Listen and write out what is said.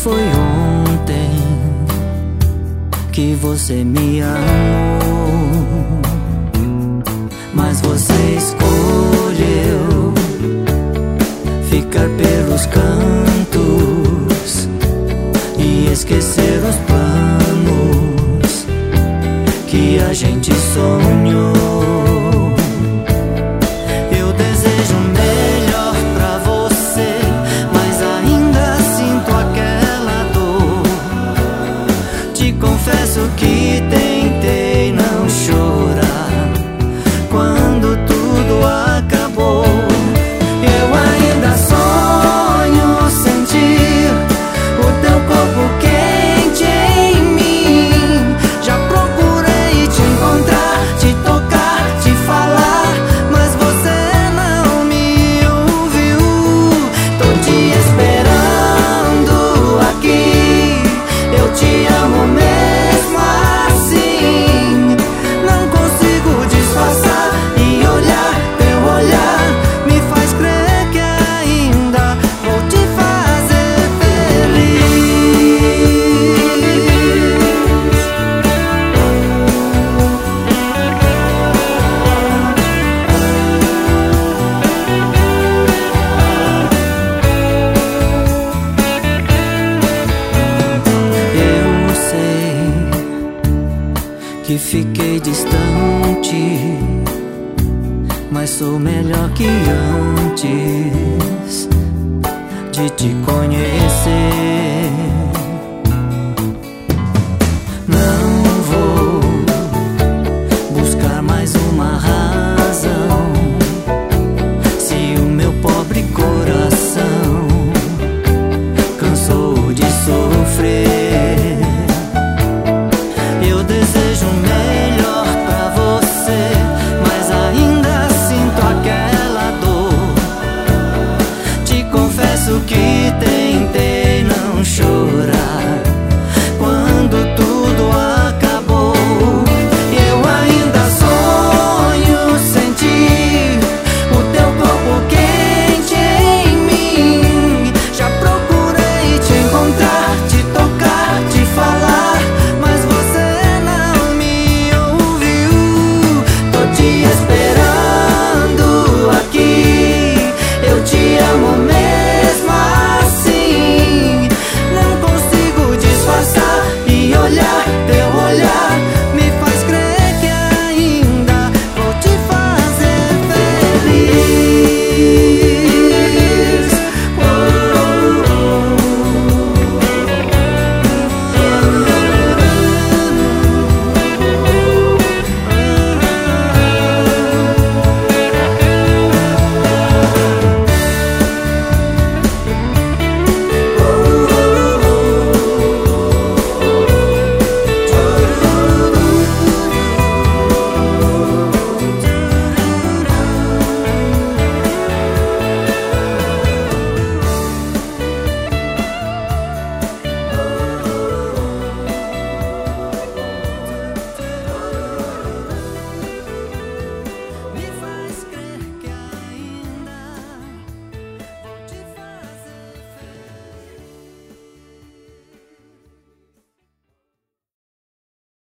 foi ontem que você me amou, mas você escolheu ficar pelos cantos e esquecer os planos que a gente sonhou. Eu desejo melhor pra você, mas ainda sinto aquela dor. Te confesso que tentei não chorar quando tudo acabou. Eu ainda sonho sentir o teu corpo quente em mim. Já procurei te encontrar, te tocar, te falar, mas você não me ouviu. Tô te esperando aqui, eu te amo mesmo assim. Não consigo disfarçar e olhar, teu olhar me faz crer que ainda vou te fazer feliz. Eu sei que fiquei distante, mas sou melhor que antes de te conhecer.